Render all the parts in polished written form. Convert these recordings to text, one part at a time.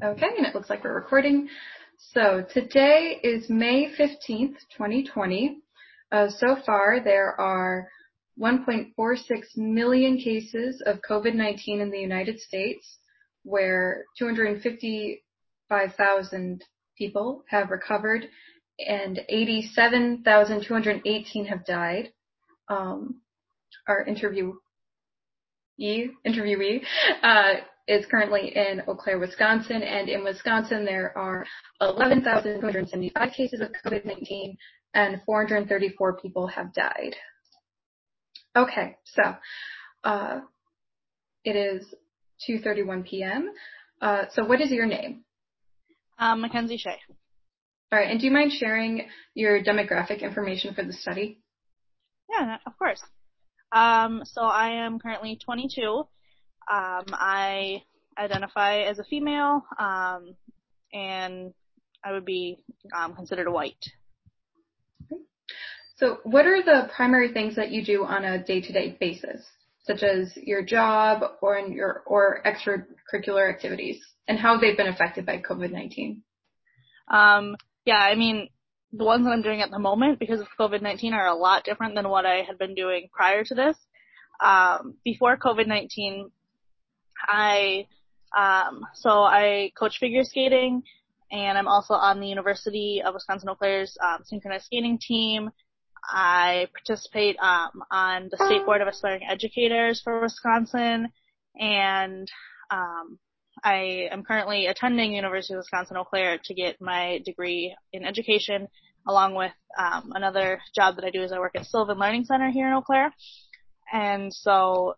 Okay, and it looks like we're recording. So today is May 15th, 2020. So far, there are 1.46 million cases of COVID-19 in the United States, where 255,000 people have recovered and 87,218 have died. Our interviewee is currently in Eau Claire, Wisconsin, and in Wisconsin there are 11,275 cases of COVID-19 and 434 people have died. Okay, so it is 2:31 p.m. So what is your name? Mackenzie Shea. All right, and do you mind sharing your demographic information for the study? Yeah, of course. So I am currently 22. I identify as a female, and I would be considered a white. So what are the primary things that you do on a day-to-day basis, such as your job or extracurricular activities, and how they've been affected by COVID-19? Yeah, I mean, the ones that I'm doing at the moment because of COVID-19 are a lot different than what I had been doing prior to this. Before COVID-19, I coach figure skating, and I'm also on the University of Wisconsin-Eau Claire's synchronized skating team. I participate on the State Board of Aspiring Educators for Wisconsin, and I am currently attending University of Wisconsin-Eau Claire to get my degree in education, along with another job that I do is I work at Sylvan Learning Center here in Eau Claire. And so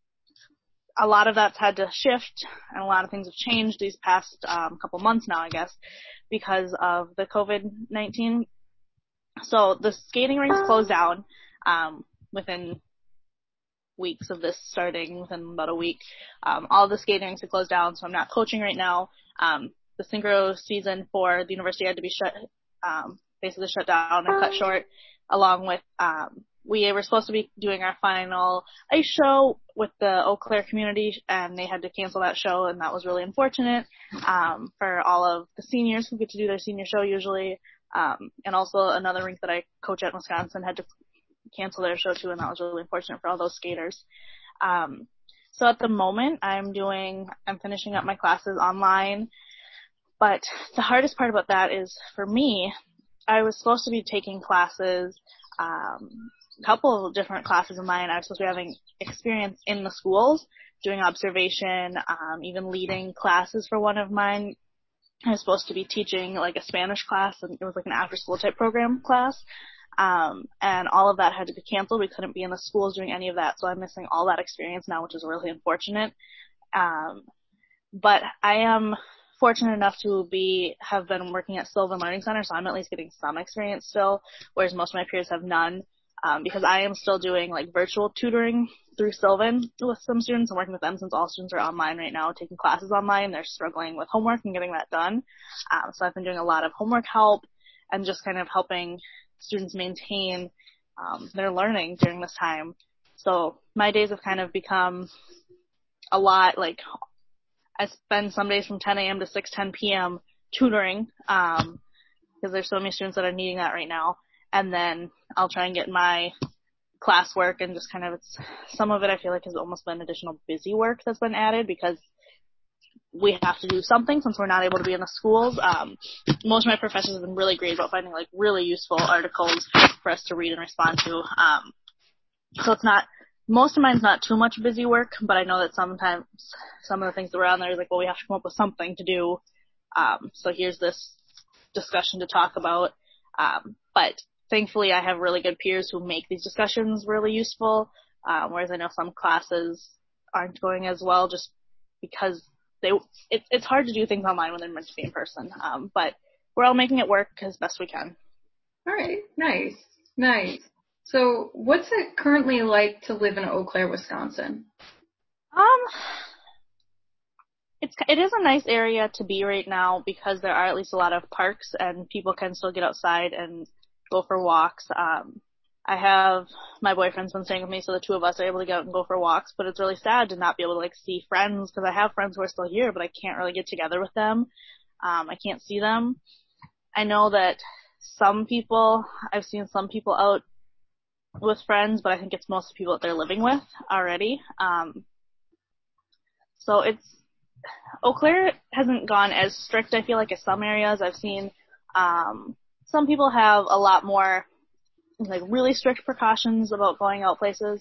a lot of that's had to shift, and a lot of things have changed these past couple months now, I guess, because of the COVID-19. So the skating rinks closed down within weeks of this starting, within about a week. All the skating rinks have closed down, so I'm not coaching right now. The synchro season for the university had to be basically shut down and cut short, along with we were supposed to be doing our final ice show with the Eau Claire community, and they had to cancel that show, and that was really unfortunate for all of the seniors who get to do their senior show usually. And also another rink that I coach at in Wisconsin had to cancel their show too, and that was really unfortunate for all those skaters. So at the moment, I'm finishing up my classes online, but the hardest part about that is, for me, I was supposed to be taking classes, a couple of different classes of mine. I was supposed to be having experience in the schools, doing observation, even leading classes for one of mine. I was supposed to be teaching like a Spanish class, and it was like an after-school type program class. And all of that had to be canceled. We couldn't be in the schools doing any of that, so I'm missing all that experience now, which is really unfortunate. But I am fortunate enough to have been working at Sylvan Learning Center, so I'm at least getting some experience still, whereas most of my peers have none, because I am still doing like virtual tutoring through Sylvan with some students. I'm working with them since all students are online right now, taking classes online. They're struggling with homework and getting that done. So I've been doing a lot of homework help and just kind of helping students maintain their learning during this time. So my days have kind of become a lot, like I spend some days from 10 a.m. to 6:10 p.m. tutoring because there's so many students that are needing that right now. And then I'll try and get my classwork, and just kind of some of it I feel like has almost been additional busy work that's been added because we have to do something since we're not able to be in the schools. Most of my professors have been really great about finding like really useful articles for us to read and respond to. So most of mine's not too much busy work, but I know that sometimes some of the things that were on there is like, well, we have to come up with something to do. So here's this discussion to talk about. But thankfully I have really good peers who make these discussions really useful, whereas I know some classes aren't going as well just because it's hard to do things online when they're meant to be in person. But we're all making it work as best we can. All right. Nice. So what's it currently like to live in Eau Claire, Wisconsin? It is a nice area to be right now because there are at least a lot of parks and people can still get outside and go for walks. I have my boyfriend's been staying with me, so the two of us are able to get out and go for walks, but it's really sad to not be able to like see friends, because I have friends who are still here, but I can't really get together with them. I can't see them. I know that I've seen some people out with friends, but I think it's most people that they're living with already. So Eau Claire hasn't gone as strict, I feel like, as some areas. I've seen, some people have a lot more, like, really strict precautions about going out places.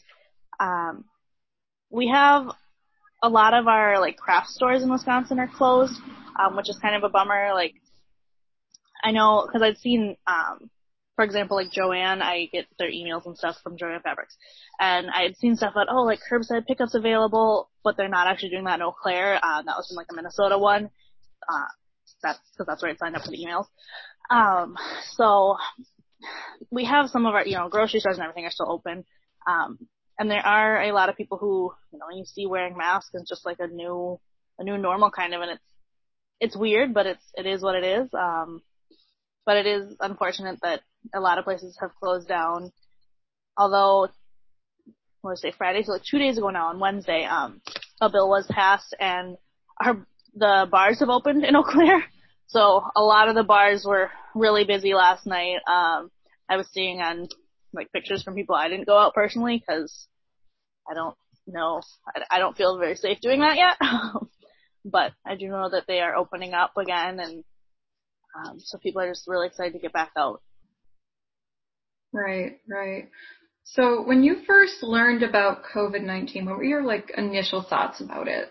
We have a lot of our, like, craft stores in Wisconsin are closed, which is kind of a bummer. Like, I know, because I'd seen, for example, like Joann, I get their emails and stuff from Joann Fabrics, and I had seen stuff about, like curbside pickups available, but they're not actually doing that in Eau Claire. That was from like a Minnesota one. That's because that's where I signed up for the emails. So we have some of our, grocery stores and everything are still open. And there are a lot of people who, you see wearing masks and just like a new normal kind of, and it's weird, but it is what it is. But it is unfortunate that a lot of places have closed down. Although, Friday, so like 2 days ago now on Wednesday, a bill was passed and the bars have opened in Eau Claire. So a lot of the bars were really busy last night. I was seeing on like pictures from people. I didn't go out personally because I don't know. I don't feel very safe doing that yet. But I do know that they are opening up again, and so people are just really excited to get back out. Right. So when you first learned about COVID-19, what were your like initial thoughts about it?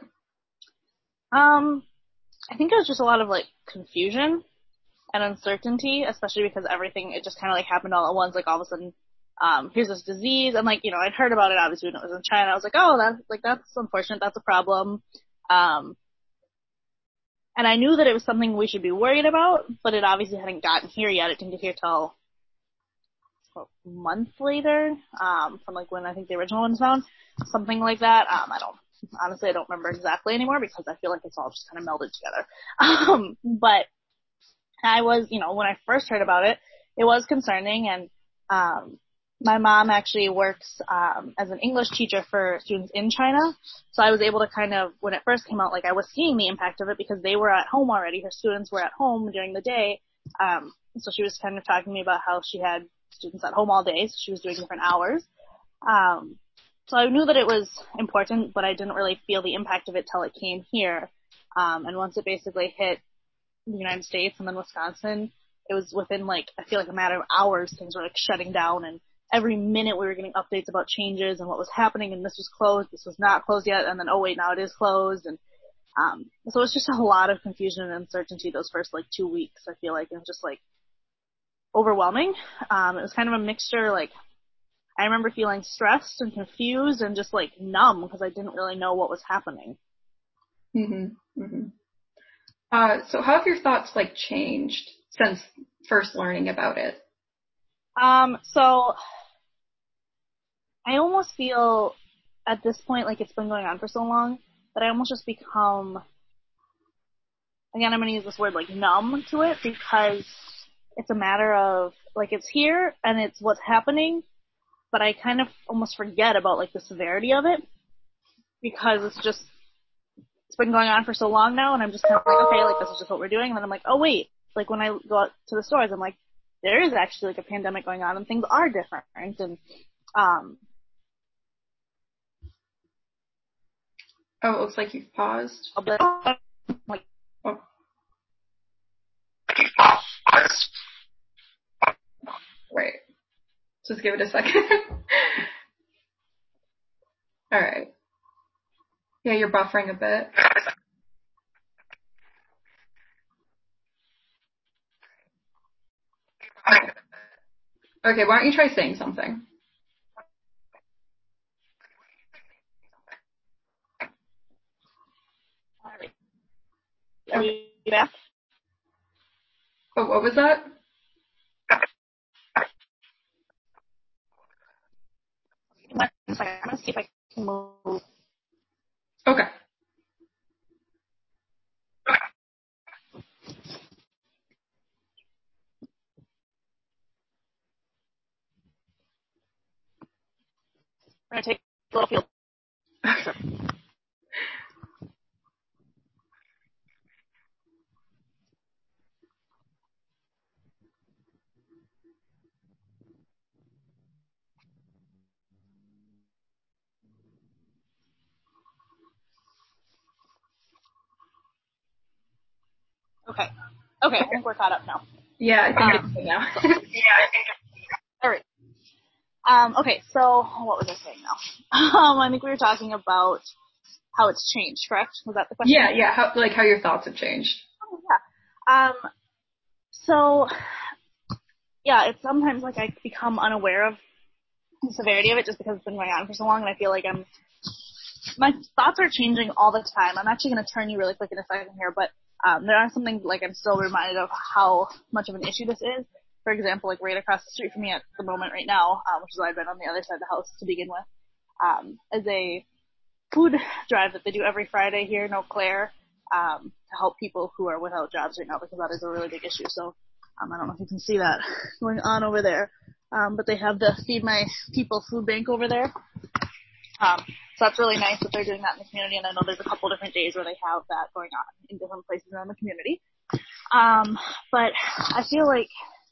I think it was just a lot of like confusion and uncertainty, especially because it just kind of like happened all at once. Like all of a sudden, here's this disease, and like I'd heard about it obviously when it was in China. I was like, oh, that's unfortunate. That's a problem. And I knew that it was something we should be worried about, but it obviously hadn't gotten here yet. It didn't get here till a month later, from like when I think the original one was found, something like that. I don't remember exactly anymore because I feel like it's all just kind of melded together. But I was, when I first heard about it, it was concerning, and my mom actually works as an English teacher for students in China, so I was able to kind of, when it first came out, like I was seeing the impact of it because they were at home already. Her students were at home during the day, so she was kind of talking to me about how she had students at home all day, so she was doing different hours. So I knew that it was important, but I didn't really feel the impact of it till it came here. And once it basically hit the United States and then Wisconsin, it was within like, I feel like a matter of hours, things were like shutting down, and every minute we were getting updates about changes and what was happening, and this was closed, this was not closed yet, and then, oh wait, now it is closed. And so it was just a lot of confusion and uncertainty those first like 2 weeks. I feel like it was just like overwhelming. It was kind of a mixture, like I remember feeling stressed and confused and just like numb because I didn't really know what was happening. So how have your thoughts like changed since first learning about it? So I almost feel at this point like it's been going on for so long that I almost just become, again, I'm going to use this word like numb to it, because it's a matter of like it's here and it's what's happening, but I kind of almost forget about like the severity of it because it's been going on for so long now, and I'm just kind of like, okay, like this is just what we're doing, and then I'm like, oh wait, like when I go out to the stores, I'm like, there is actually like a pandemic going on and things are different, and Oh, it looks like you've paused. Like, Oh. Wait. Just give it a second. All right. Yeah, you're buffering a bit. Okay, why don't you try saying something? are we back? Oh, what was that? I'm gonna see if I can move. Okay. We're going to take a little field trip. Okay. I think we're caught up now. Yeah, I think it's good now. All right. Okay, so what was I saying now? I think we were talking about how it's changed, correct? Was that the question? Yeah. How your thoughts have changed. Oh, yeah. So, yeah, it's sometimes like I become unaware of the severity of it just because it's been going on for so long, and I feel like my thoughts are changing all the time. I'm actually going to turn you really quick in a second here, but there are something like I'm still reminded of how much of an issue this is. For example, like right across the street from me at the moment right now, which is why I've been on the other side of the house to begin with, is a food drive that they do every Friday here in Eau Claire to help people who are without jobs right now, because that is a really big issue. So I don't know if you can see that going on over there, but they have the Feed My People food bank over there. So that's really nice that they're doing that in the community, and I know there's a couple different days where they have that going on in different places around the community. But I feel like,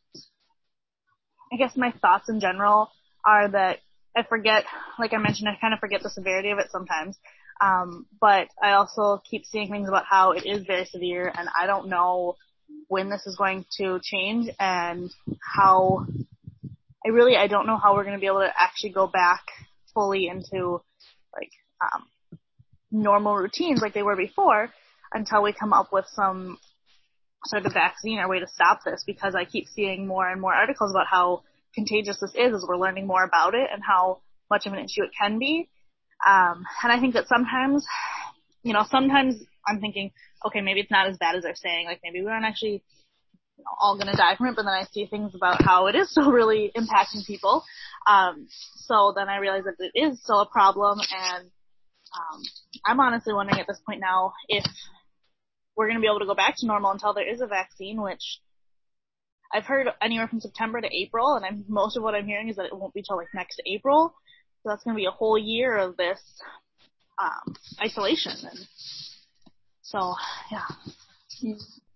I guess my thoughts in general are that I forget, like I mentioned, I kind of forget the severity of it sometimes. But I also keep seeing things about how it is very severe, and I don't know when this is going to change, and how I don't know how we're going to be able to actually go back fully into like normal routines like they were before until we come up with some sort of vaccine or way to stop this, because I keep seeing more and more articles about how contagious this is as we're learning more about it and how much of an issue it can be. And I think that sometimes I'm thinking, okay, maybe it's not as bad as they're saying. Like maybe we aren't actually all going to die from it, but then I see things about how it is still really impacting people. So then I realize that it is still a problem, and I'm honestly wondering at this point now if we're going to be able to go back to normal until there is a vaccine, which I've heard anywhere from September to April, and most of what I'm hearing is that it won't be till like next April. So that's going to be a whole year of this isolation. And so, yeah.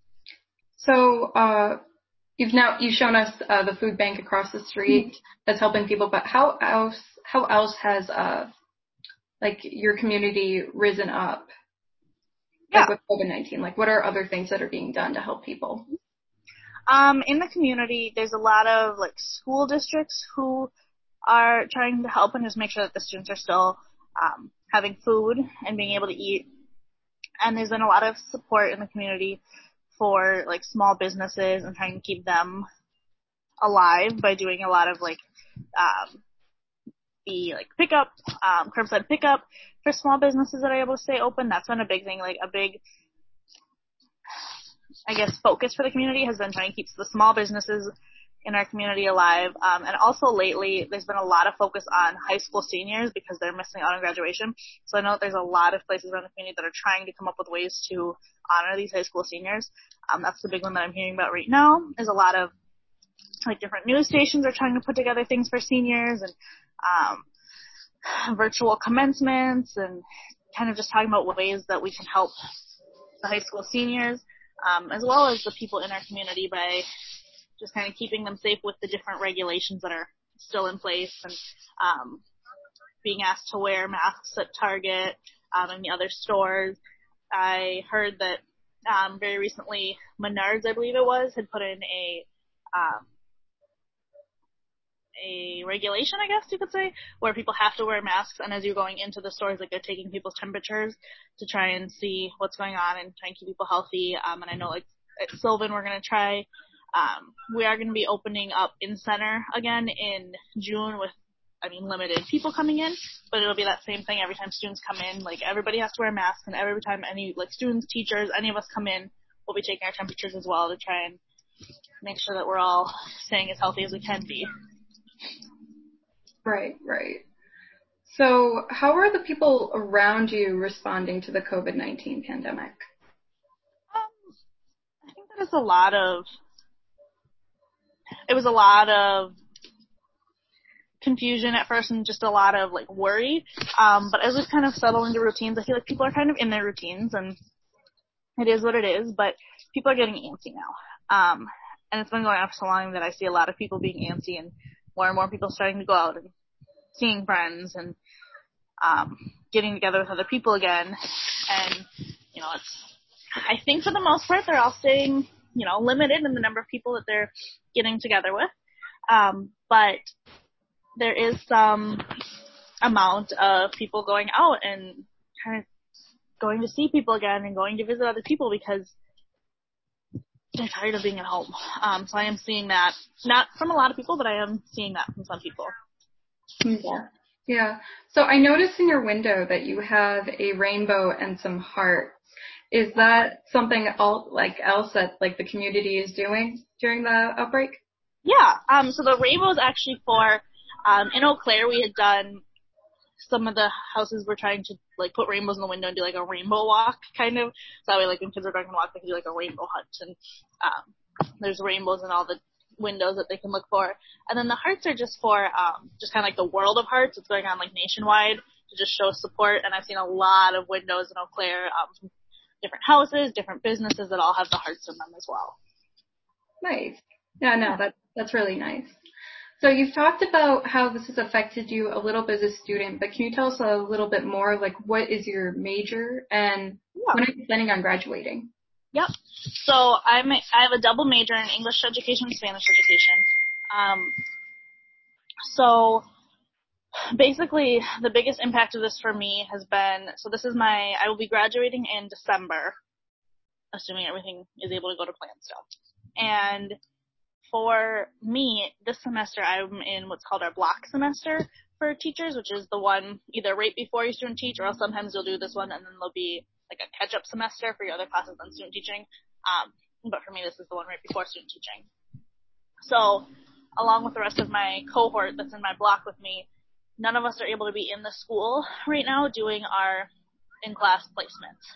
So, you've shown us the food bank across the street that's helping people, but how else has like your community risen up? Like with COVID-19, like what are other things that are being done to help people? In the community, there's a lot of like school districts who are trying to help and just make sure that the students are still having food and being able to eat. And there's been a lot of support in the community for like small businesses and trying to keep them alive by doing a lot of like the like pickup, curbside pickup for small businesses that are able to stay open. That's been a big thing, like a big, I guess, focus for the community has been trying to keep the small businesses in our community alive. And also lately, there's been a lot of focus on high school seniors because they're missing out on graduation. So I know that there's a lot of places around the community that are trying to come up with ways to honor these high school seniors. That's the big one that I'm hearing about right now. There's a lot of like different news stations are trying to put together things for seniors, and virtual commencements, and kind of just talking about ways that we can help the high school seniors, as well as the people in our community by just kind of keeping them safe with the different regulations that are still in place, and being asked to wear masks at Target and the other stores. I heard that very recently Menards, I believe it was, had put in a regulation, I guess you could say, where people have to wear masks, and as you're going into the stores, like they're taking people's temperatures to try and see what's going on and try and keep people healthy. And I know like at Sylvan we're going to try, we are going to be opening up in center again in June with, limited people coming in, but it'll be that same thing every time students come in. Like everybody has to wear masks, and every time any like students, teachers, any of us come in, we'll be taking our temperatures as well to try and make sure that we're all staying as healthy as we can be. Right. So how are the people around you responding to the COVID-19 pandemic? I think that it was a lot of confusion at first and just a lot of like worry. But as we've kind of settled into routines, I feel like people are kind of in their routines and it is what it is, but people are getting antsy now. And it's been going on for so long that I see a lot of people being antsy and more people starting to go out and seeing friends and getting together with other people again. And, I think for the most part they're all staying, limited in the number of people that they're getting together with. But there is some amount of people going out and kind of going to see people again and going to visit other people because they're tired of being at home. So I am seeing that, not from a lot of people, but I am seeing that from some people. Yeah. Yeah. So I noticed in your window that you have a rainbow and some hearts. Is that something else that like the community is doing during the outbreak? Yeah. So the rainbow is actually for, in Eau Claire we had done some of the houses were trying to like put rainbows in the window and do like a rainbow walk kind of. So that way like when kids are going to walk they can do like a rainbow hunt and there's rainbows in all the windows that they can look for. And then the hearts are just for just kind of like the World of Hearts. It's going on like nationwide to just show support. And I've seen a lot of windows in Eau Claire from different houses, different businesses that all have the hearts in them as well. Nice. Yeah, no, that's really nice. So you've talked about how this has affected you a little bit as a student, but can you tell us a little bit more, like what is your major and when are you planning on graduating? Yep. So I have a double major in English education and Spanish education. So basically the biggest impact of this for me has been, I will be graduating in December, assuming everything is able to go to plan still. And for me, this semester I'm in what's called our block semester for teachers, which is the one either right before you student teach, or else sometimes you'll do this one and then there'll be like a catch-up semester for your other classes on student teaching. But for me, this is the one right before student teaching. So along with the rest of my cohort that's in my block with me, none of us are able to be in the school right now doing our in-class placements.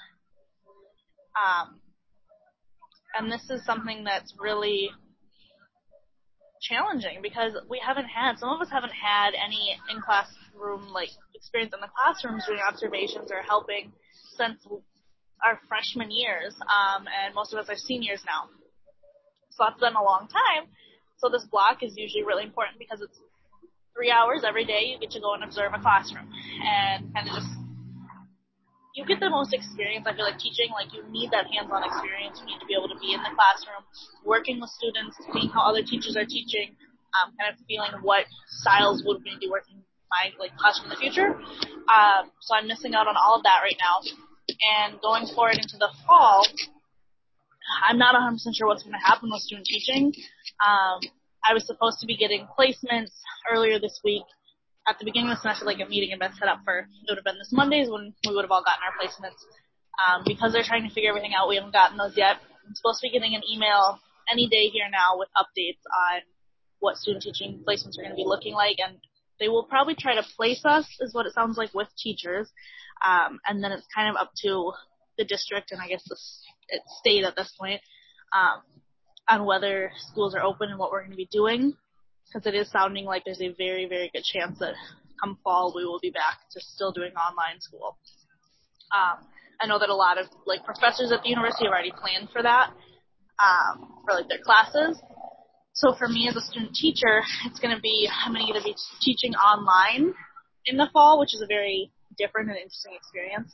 And this is something that's really challenging because some of us haven't had any in-classroom like experience in the classrooms doing observations or helping since our freshman years, and most of us are seniors now. So that's been a long time. So this block is usually really important because it's 3 hours every day. You get to go and observe a classroom and kind of you get the most experience. I feel like teaching, like you need that hands-on experience. You need to be able to be in the classroom, working with students, seeing how other teachers are teaching, kind of feeling what styles would we be working in my like classroom in the future. So I'm missing out on all of that right now. And going forward into the fall, I'm not 100% sure what's going to happen with student teaching. I was supposed to be getting placements earlier this week. At the beginning of the semester, like a meeting had been set up it would have been this Mondays when we would have all gotten our placements. Because they're trying to figure everything out, we haven't gotten those yet. I'm supposed to be getting an email any day here now with updates on what student teaching placements are going to be looking like, and they will probably try to place us, is what it sounds like, with teachers. And then it's kind of up to the district and I guess the state at this point on whether schools are open and what we're going to be doing. Because it is sounding like there's a very, very good chance that come fall we will be back to still doing online school. I know that a lot of like professors at the university have already planned for that, for like their classes. So for me as a student teacher, I'm going to either be teaching online in the fall, which is a very different and interesting experience.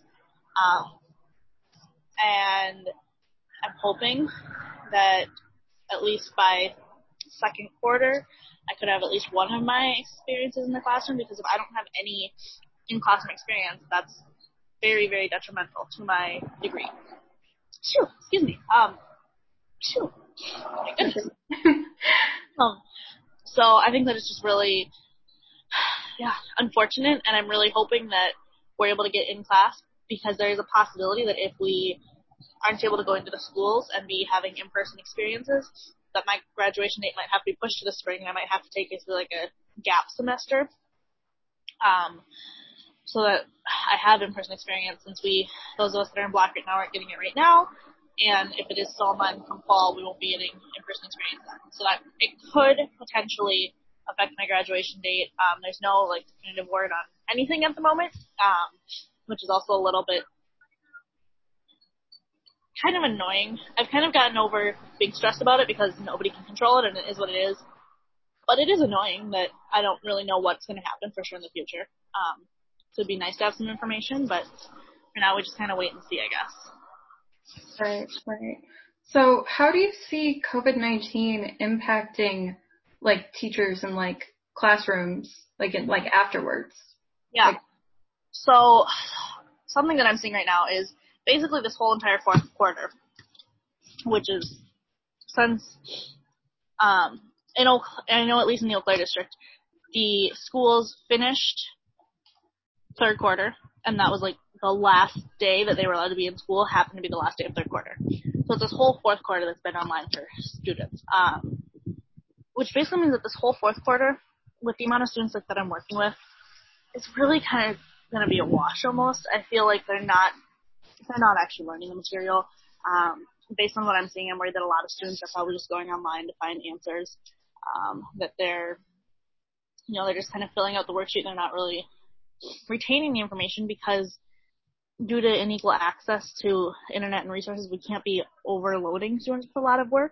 And I'm hoping that at least by second quarter, I could have at least one of my experiences in the classroom, because if I don't have any in-classroom experience, that's very, very detrimental to my degree. Excuse me. My goodness. So I think that it's just really, unfortunate, and I'm really hoping that we're able to get in class, because there is a possibility that if we aren't able to go into the schools and be having in-person experiences, that my graduation date might have to be pushed to the spring, and I might have to take basically like a gap semester, so that I have in-person experience, since those of us that are in block right now aren't getting it right now, and if it is still online come fall, we won't be getting in-person experience then. So that it could potentially affect my graduation date. There's no like definitive word on anything at the moment, which is also a little bit kind of annoying. I've kind of gotten over being stressed about it because nobody can control it and it is what it is. But it is annoying that I don't really know what's going to happen for sure in the future. So it'd be nice to have some information, but for now we just kind of wait and see, I guess. Right, right. So how do you see COVID-19 impacting like teachers and like classrooms, like afterwards? Yeah. Like, so something that I'm seeing right now is basically this whole entire fourth quarter, which is since, I know at least in the Eau Claire district, the schools finished third quarter, and that was like the last day that they were allowed to be in school happened to be the last day of third quarter. So it's this whole fourth quarter that's been online for students, which basically means that this whole fourth quarter, with the amount of students like that I'm working with, it's really kind of going to be a wash almost. I feel like they're not actually learning the material. Based on what I'm seeing, I'm worried that a lot of students are probably just going online to find answers, that they're just kind of filling out the worksheet. They're not really retaining the information because due to unequal access to internet and resources, we can't be overloading students with a lot of work,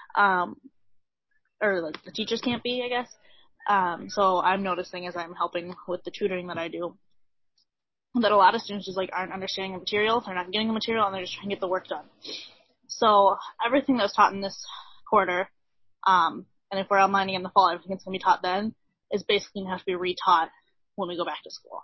or like the teachers can't be, I guess. So I'm noticing as I'm helping with the tutoring that I do, that a lot of students just like aren't understanding the material, they're not getting the material, and they're just trying to get the work done. So everything that was taught in this quarter, and if we're online again in the fall, everything that's going to be taught then is basically going to have to be retaught when we go back to school.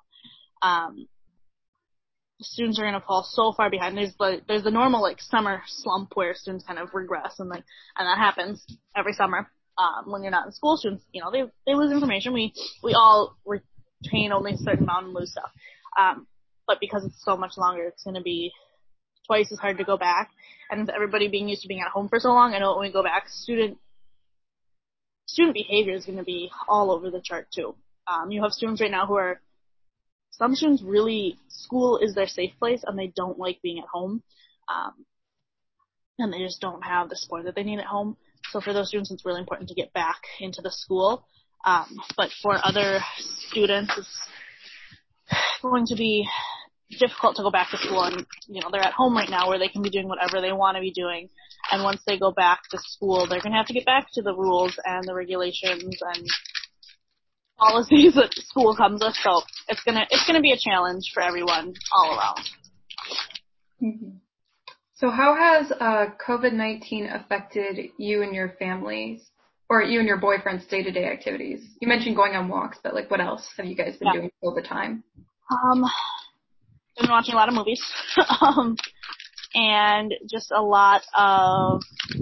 Students are going to fall so far behind. There's the normal like summer slump where students kind of regress, and that happens every summer. When you're not in school, students, they lose information. We all retain only a certain amount and lose stuff. But because it's so much longer, it's going to be twice as hard to go back. And everybody being used to being at home for so long, I know when we go back, student behavior is going to be all over the chart too. You have students right now some students really, school is their safe place and they don't like being at home. And they just don't have the support that they need at home. So for those students, it's really important to get back into the school. But for other students, it's going to be difficult to go back to school, and they're at home right now where they can be doing whatever they want to be doing, and once they go back to school, they're going to have to get back to the rules and the regulations and policies that school comes with. So it's gonna be a challenge for everyone all around. Mm-hmm. So how has COVID-19 affected you and your families, or you and your boyfriend's day-to-day activities? You mentioned going on walks, but like what else have you guys been doing all the time? I've been watching a lot of movies, and just a lot of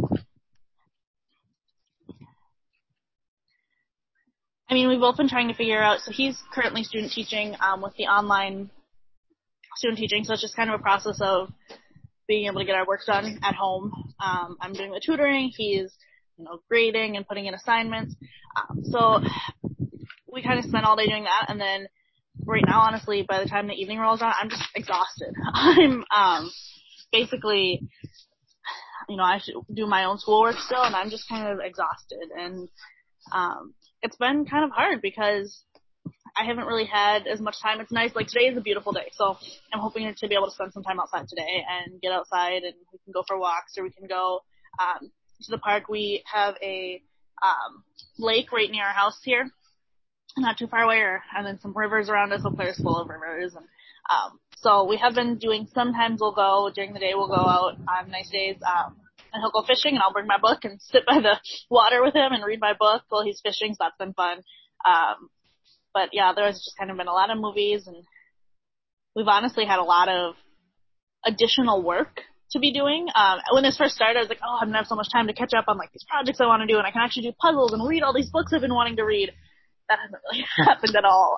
we've both been trying to figure out, so he's currently student teaching with the online student teaching, so it's just kind of a process of being able to get our work done at home. I'm doing the tutoring, he's grading and putting in assignments. So we kind of spent all day doing that, and then right now, honestly, by the time the evening rolls around, I'm just exhausted. I'm basically, I have to do my own schoolwork still, and I'm just kind of exhausted. And it's been kind of hard because I haven't really had as much time. It's nice. Like, today is a beautiful day, so I'm hoping to be able to spend some time outside today and get outside, and we can go for walks, or we can go to the park. We have a lake right near our house here, not too far away, and then some rivers around us. Eau Claire is full of rivers, and so we have been doing. Sometimes we'll go during the day. We'll go out on nice days, and he'll go fishing, and I'll bring my book and sit by the water with him and read my book while he's fishing. So that's been fun. But yeah, there's just kind of been a lot of movies, and we've honestly had a lot of additional work to be doing. When this first started, I was like, I'm gonna have so much time to catch up on like these projects I want to do, and I can actually do puzzles and read all these books I've been wanting to read. That hasn't really happened at all.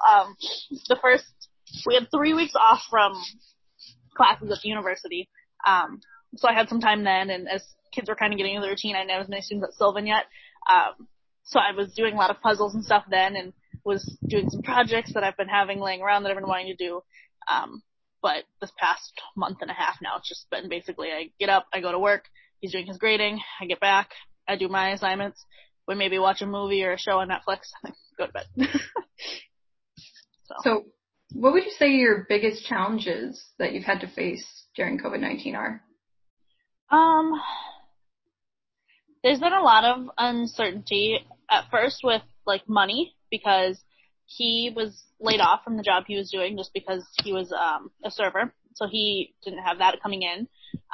We had 3 weeks off from classes at the university. So I had some time then, and as kids were kind of getting into the routine, I didn't have as many students at Sylvan yet. So I was doing a lot of puzzles and stuff then, and was doing some projects that I've been having laying around that I've been wanting to do. But this past month and a half now, it's just been basically I get up, I go to work, he's doing his grading, I get back, I do my assignments, we maybe watch a movie or a show on Netflix, and then go to bed. So what would you say your biggest challenges that you've had to face during COVID-19 are? There's been a lot of uncertainty at first with like money, because he was laid off from the job he was doing just because he was a server, so he didn't have that coming in.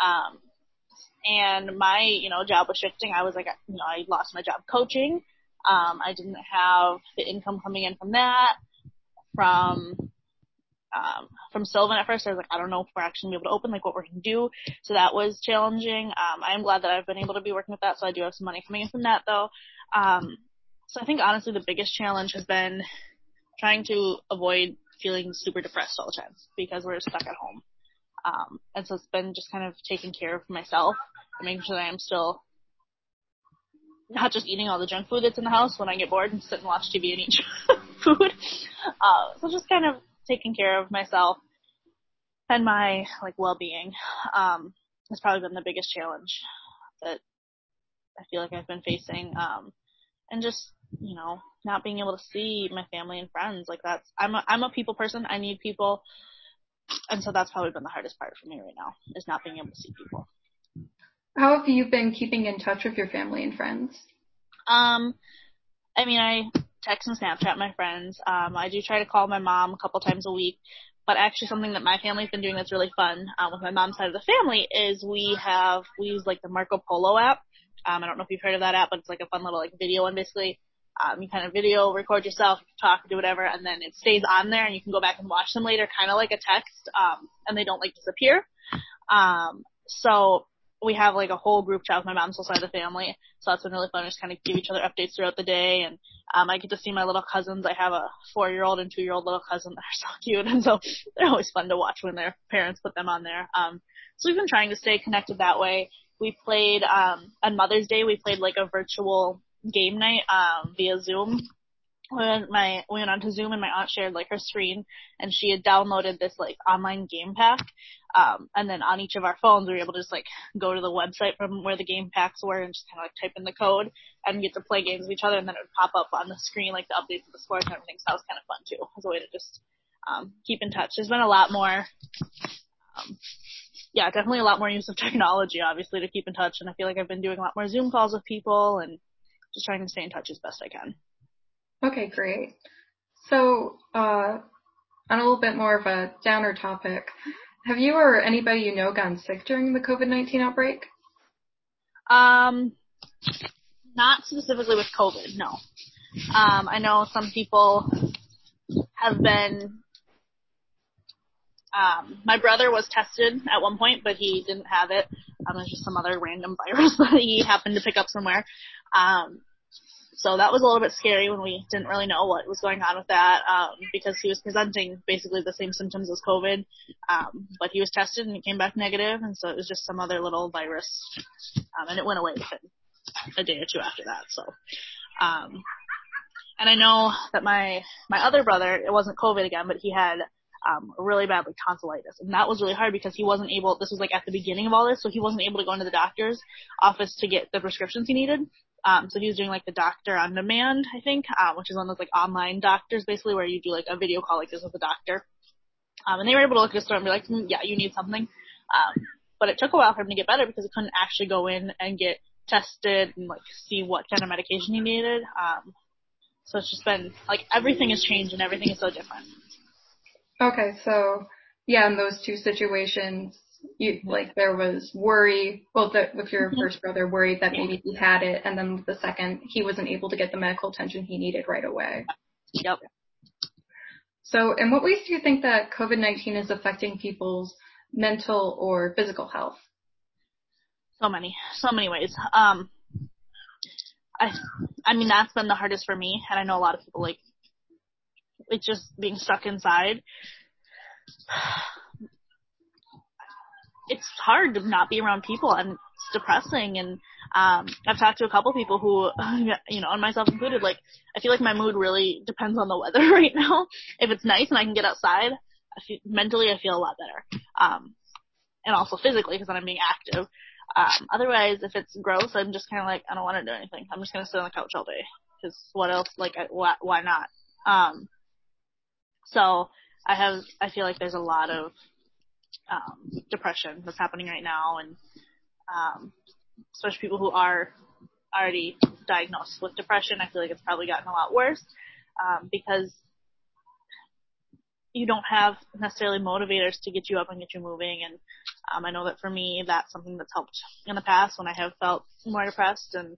And my, job was shifting. I was like, I lost my job coaching. I didn't have the income coming in from that. From Sylvan at first, I was like, I don't know if we're actually going to be able to open, like what we're going to do. So that was challenging. I am glad that I've been able to be working with that. So I do have some money coming in from that though. So I think honestly the biggest challenge has been trying to avoid feeling super depressed all the time because we're stuck at home. And so it's been just kind of taking care of myself and making sure that I'm still not just eating all the junk food that's in the house when I get bored and sit and watch TV and eat food. So just kind of taking care of myself and my well-being has probably been the biggest challenge that I feel like I've been facing. And just, not being able to see my family and friends. I'm a people person. I need people. And so that's probably been the hardest part for me right now, is not being able to see people. How have you been keeping in touch with your family and friends? I text and Snapchat my friends. I do try to call my mom a couple times a week. But actually something that my family's been doing that's really fun with my mom's side of the family is we use the Marco Polo app. I don't know if you've heard of that app, but it's like a fun little video one basically. You kind of video record yourself, talk, do whatever, and then it stays on there and you can go back and watch them later, kind of like a text, and they don't disappear. So we have a whole group chat with my mom's whole side of the family. So that's been really fun. Just kind of give each other updates throughout the day. And, I get to see my little cousins. I have a 4-year-old and 2-year-old little cousin that are so cute. And so they're always fun to watch when their parents put them on there. So we've been trying to stay connected that way. We played, on Mother's Day, we played a virtual game night, via Zoom. We went onto Zoom and my aunt shared her screen and she had downloaded this online game pack. And then on each of our phones we were able to just go to the website from where the game packs were and just kind of type in the code and get to play games with each other, and then it would pop up on the screen the updates of the scores and everything. So that was kind of fun too, as a way to just keep in touch. There's been a lot more definitely a lot more use of technology obviously to keep in touch, and I feel like I've been doing a lot more Zoom calls with people and just trying to stay in touch as best I can. Okay, great. So, on a little bit more of a downer topic, have you or anybody you know gotten sick during the COVID-19 outbreak? Not specifically with COVID, no. I know some people have been, my brother was tested at one point, but he didn't have it. It was just some other random virus that he happened to pick up somewhere. So that was a little bit scary when we didn't really know what was going on with that, because he was presenting basically the same symptoms as COVID, but he was tested and it came back negative, and so it was just some other little virus, and it went away within a day or two after that. So, and I know that my other brother, it wasn't COVID again, but he had really bad tonsillitis, and that was really hard because he wasn't able. This was at the beginning of all this, so he wasn't able to go into the doctor's office to get the prescriptions he needed. So he was doing the doctor on demand, I think, which is one of those online doctors basically where you do a video call like this with a doctor. And they were able to look at his store and be like, yeah, you need something. But it took a while for him to get better because he couldn't actually go in and get tested and see what kind of medication he needed. So it's just been everything has changed and everything is so different. Okay, so yeah, in those two situations, there was worry, with your first brother, worried that maybe he had it, and then the second, he wasn't able to get the medical attention he needed right away. Yep. So in what ways do you think that COVID-19 is affecting people's mental or physical health? So many ways. I mean, that's been the hardest for me, and I know a lot of people, it's just being stuck inside. It's hard to not be around people, and it's depressing, and I've talked to a couple people who, and myself included, I feel like my mood really depends on the weather right now. If it's nice and I can get outside, mentally I feel a lot better. And also physically, because then I'm being active. Otherwise, if it's gross, I'm just kind of like, I don't want to do anything. I'm just going to sit on the couch all day. Because what else? Like, why not? So I feel like there's a lot of depression that's happening right now, and especially people who are already diagnosed with depression. I feel like it's probably gotten a lot worse because you don't have necessarily motivators to get you up and get you moving. And I know that for me, that's something that's helped in the past when I have felt more depressed. And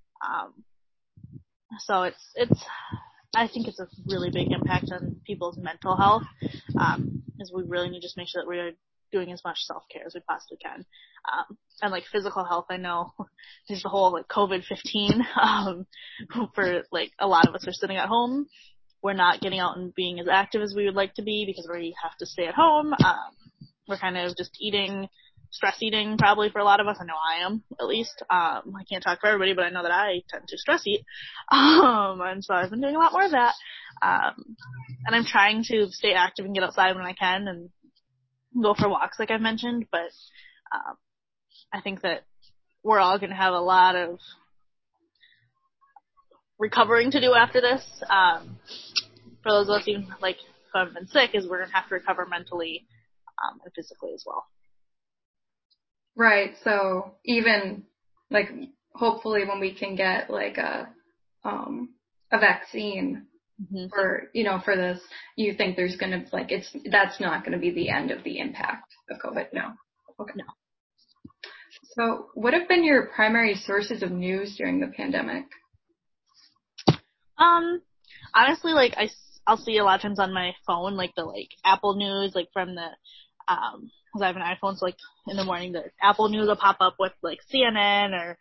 so I think it's a really big impact on people's mental health, is we really need to just make sure that we're doing as much self-care as we possibly can. And like physical health, I know there's the whole like COVID-19, for like a lot of us are sitting at home. We're not getting out and being as active as we would like to be because we have to stay at home. We're kind of just stress eating probably for a lot of us. I know I am, at least. I can't talk for everybody, but I know that I tend to stress eat. And so I've been doing a lot more of that. And I'm trying to stay active and get outside when I can and go for walks like I've mentioned, but I think that we're all going to have a lot of recovering to do after this. For those of us even like who have been sick, is we're going to have to recover mentally and physically as well. Right. So even like hopefully when we can get like a vaccine for this, you think there's going to like that's not going to be the end of the impact of COVID? No. Okay. No. So what have been your primary sources of news during the pandemic? Honestly, like I'll see a lot of times on my phone, like the like Apple News, like from the because I have an iPhone, so like in the morning the Apple News will pop up with like CNN or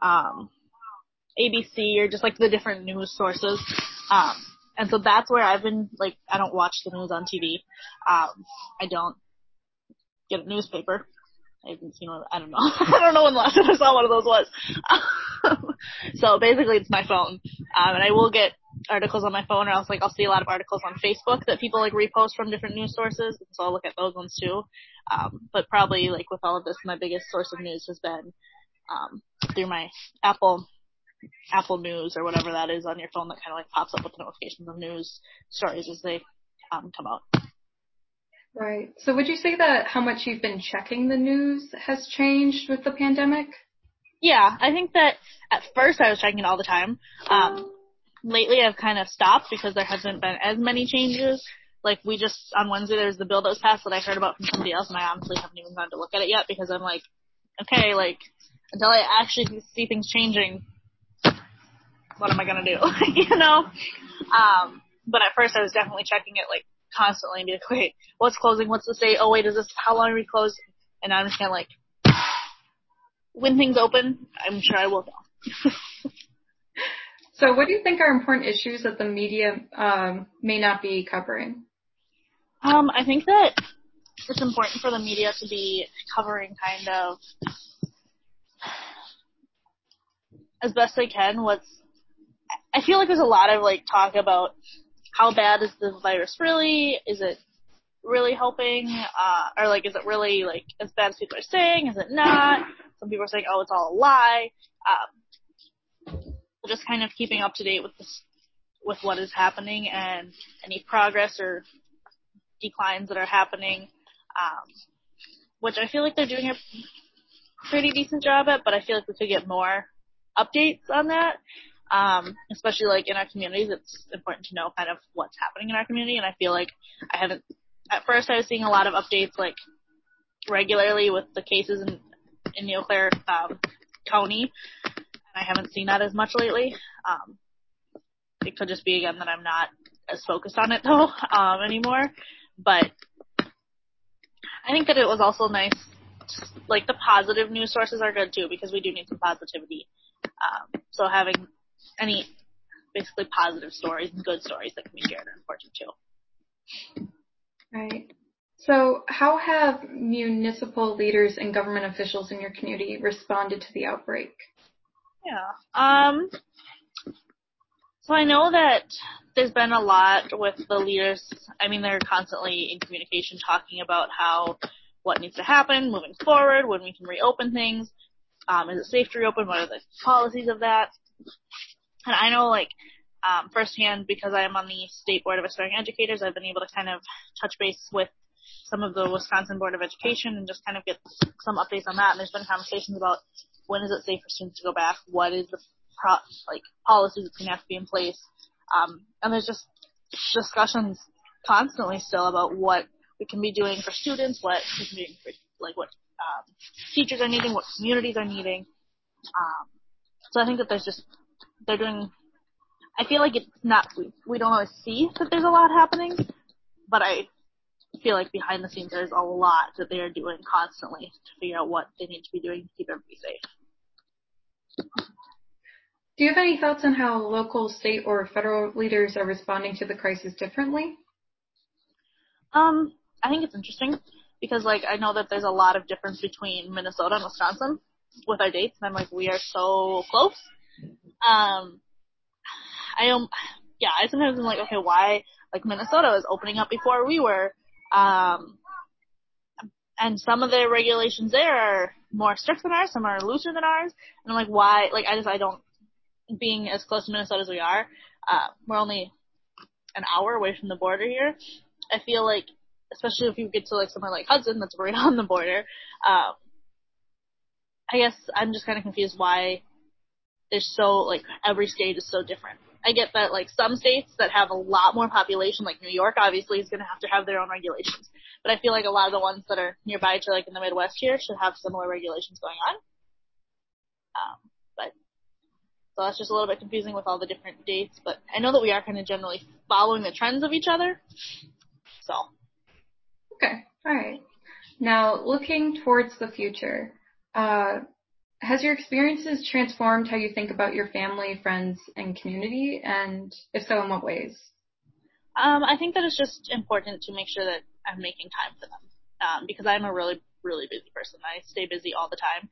ABC or just like the different news sources. And so that's where I've been, like, I don't watch the news on TV. I don't get a newspaper. I don't know. I don't know when the last time I saw one of those was. So basically it's my phone. And I will get articles on my phone, or else like I'll see a lot of articles on Facebook that people like repost from different news sources. So I'll look at those ones too. But probably like with all of this, my biggest source of news has been through my Apple News or whatever that is on your phone that kind of like pops up with notifications of news stories as they come out. Right. So would you say that how much you've been checking the news has changed with the pandemic? Yeah, I think that at first I was checking it all the time. Lately I've kind of stopped because there hasn't been as many changes. Like on Wednesday there's the bill that was passed that I heard about from somebody else, and I honestly haven't even gone to look at it yet because I'm like, okay, like until I actually see things changing, what am I going to do? But at first I was definitely checking it like constantly and be like, wait, what's closing? What's the state? Oh wait, how long are we closed? And I'm just kind of like, when things open, I'm sure I will know. So what do you think are important issues that the media may not be covering? I think that it's important for the media to be covering kind of as best they can I feel like there's a lot of like talk about how bad is the virus really? Is it really helping? Or like, is it really like as bad as people are saying? Is it not? Some people are saying, oh, it's all a lie. Just kind of keeping up to date with what is happening and any progress or declines that are happening, which I feel like they're doing a pretty decent job at, but I feel like we could get more updates on that. Especially like in our communities, it's important to know kind of what's happening in our community, and I feel like at first I was seeing a lot of updates like regularly with the cases in Eau Claire County, and I haven't seen that as much lately. It could just be again that I'm not as focused on it though anymore, but I think that it was also nice, like the positive news sources are good too because we do need some positivity. So having any basically positive stories and good stories that can be shared are important too. Right. So how have municipal leaders and government officials in your community responded to the outbreak? Yeah. So I know that there's been a lot with the leaders. I mean, they're constantly in communication talking about what needs to happen moving forward, when we can reopen things. Is it safe to reopen? What are the policies of that? And I know, like, firsthand, because I am on the State Board of Aspiring Educators, I've been able to kind of touch base with some of the Wisconsin Board of Education and just kind of get some updates on that. And there's been conversations about when is it safe for students to go back, what is the policies that's going to have to be in place. And there's just discussions constantly still about what we can be doing for students, what we can be doing for, like, what teachers are needing, what communities are needing. So I think that they're doing, I feel like it's not, we don't always see that there's a lot happening, but I feel like behind the scenes there's a lot that they are doing constantly to figure out what they need to be doing to keep everybody safe. Do you have any thoughts on how local, state, or federal leaders are responding to the crisis differently? I think it's interesting because, like, I know that there's a lot of difference between Minnesota and Wisconsin with our dates, and I'm like, we are so close. I sometimes am like, okay, why, like, Minnesota is opening up before we were, and some of the regulations there are more strict than ours, some are looser than ours, and I'm like, why, like, I don't, being as close to Minnesota as we are, we're only an hour away from the border here. I feel like, especially if you get to, like, somewhere like Hudson, that's right on the border, I guess I'm just kind of confused why there's so, like, every state is so different. I get that, like, some states that have a lot more population, like New York, obviously, is going to have their own regulations. But I feel like a lot of the ones that are nearby to, like, in the Midwest here should have similar regulations going on. So that's just a little bit confusing with all the different dates. But I know that we are kind of generally following the trends of each other. So. Okay. All right. Now, looking towards the future, has your experiences transformed how you think about your family, friends, and community? And if so, in what ways? I think that it's just important to make sure that I'm making time for them. Because I'm a really, really busy person. I stay busy all the time.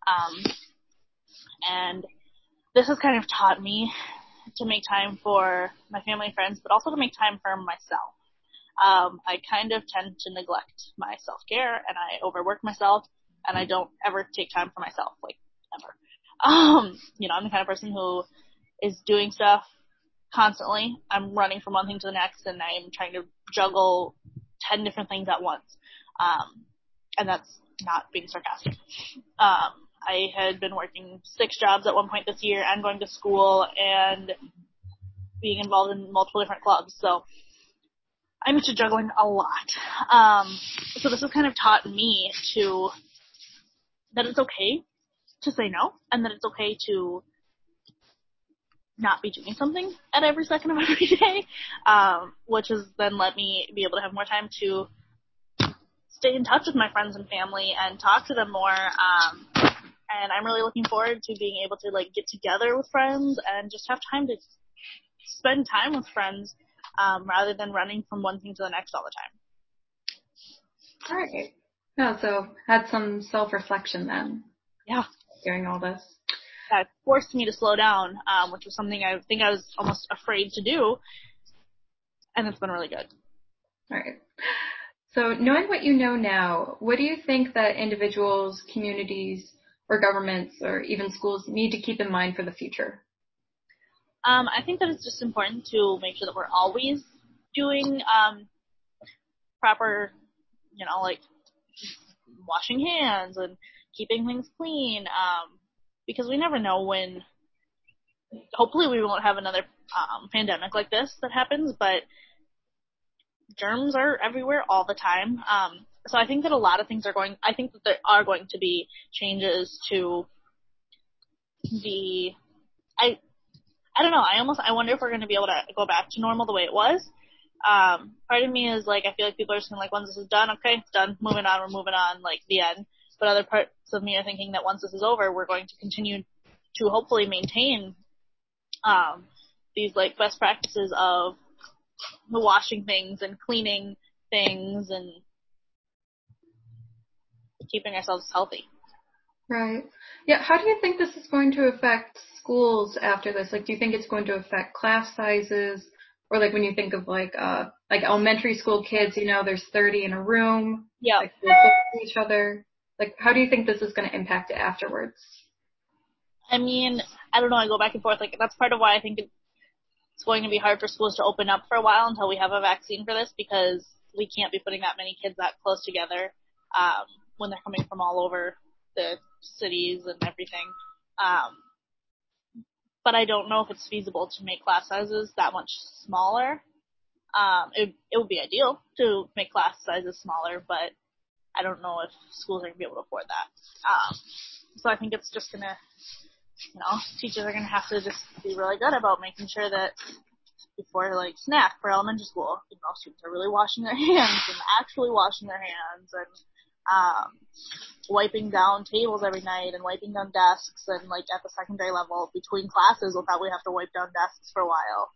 And this has kind of taught me to make time for my family and friends, but also to make time for myself. I kind of tend to neglect my self-care, and I overwork myself, and I don't ever take time for myself, like, ever. I'm the kind of person who is doing stuff constantly. I'm running from one thing to the next, and I'm trying to juggle 10 different things at once. And that's not being sarcastic. I had been working 6 jobs at one point this year and going to school and being involved in multiple different clubs. So I'm used to juggling a lot. So this has kind of taught me that it's okay to say no, and that it's okay to not be doing something at every second of every day, which has then let me be able to have more time to stay in touch with my friends and family and talk to them more. And I'm really looking forward to being able to, like, get together with friends and just have time to spend time with friends, rather than running from one thing to the next all the All time. right. No, so had some self-reflection then. Yeah. During all this. That forced me to slow down, which was something I think I was almost afraid to do, and it's been really good. All right. So knowing what you know now, what do you think that individuals, communities, or governments, or even schools need to keep in mind for the future? I think that it's just important to make sure that we're always doing proper, like, washing hands and keeping things clean, because we never know when, hopefully we won't have another pandemic like this that happens, but germs are everywhere all the time. So I think that a lot of things I think that there are going to be changes to I don't know, I wonder if we're going to be able to go back to normal the way it was. Part of me is like, I feel like people are just like, once this is done, okay, it's done, we're moving on, like, the end. But other parts of me are thinking that once this is over, we're going to continue to hopefully maintain these, like, best practices of washing things and cleaning things and keeping ourselves healthy. Right. Yeah. How do you think this is going to affect schools after this? Like, do you think it's going to affect class sizes? Or, like, when you think of, like elementary school kids, there's 30 in a room. Yeah. Like, they're close to each other. Like, how do you think this is going to impact it afterwards? I mean, I don't know. I go back and forth. Like, that's part of why I think it's going to be hard for schools to open up for a while until we have a vaccine for this, because we can't be putting that many kids that close together when they're coming from all over the cities and everything. But I don't know if it's feasible to make class sizes that much smaller. It would be ideal to make class sizes smaller, but I don't know if schools are going to be able to afford that. So I think it's just going to, teachers are going to have to just be really good about making sure that before, like, snack for elementary school, students are really washing their hands and actually washing their hands and wiping down tables every night and wiping down desks, and, like, at the secondary level between classes we'll probably have to wipe down desks for a while.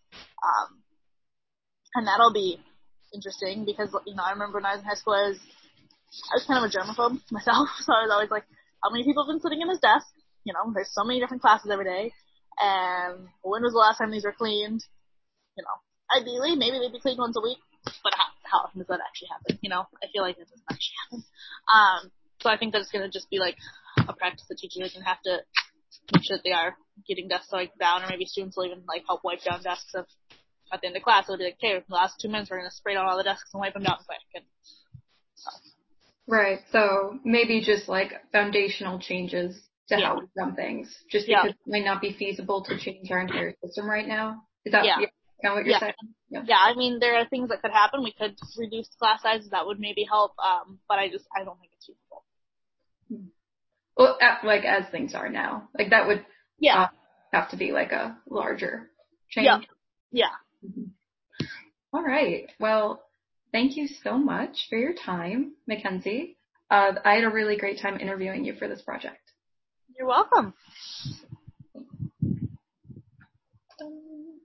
And that'll be interesting because, I remember when I was in high school, I was kind of a germaphobe myself, so I was always like, how many people have been sitting in this desk? There's so many different classes every day, and when was the last time these were cleaned? Ideally, maybe they'd be cleaned once a week, but how often does that actually happen? I feel like it doesn't actually happen. So I think that it's going to just be like a practice that teachers are going to have to make sure that they are getting desks wiped down, or maybe students will even, like, help wipe down desks at the end of class. It'll be like, okay, the last 2 minutes we're going to spray down all the desks and wipe them down quick. And so. Right. So maybe just like foundational changes to how we run things, just because it might not be feasible to change our entire system right now. Is that kind of what you're saying? Yeah. I mean, there are things that could happen. We could reduce class sizes. That would maybe help. But I don't think it's feasible. Well, like, as things are now, like, that would have to be like a larger change. Yeah. Mm-hmm. All right. Well, thank you so much for your time, Mackenzie. I had a really great time interviewing you for this project. You're welcome.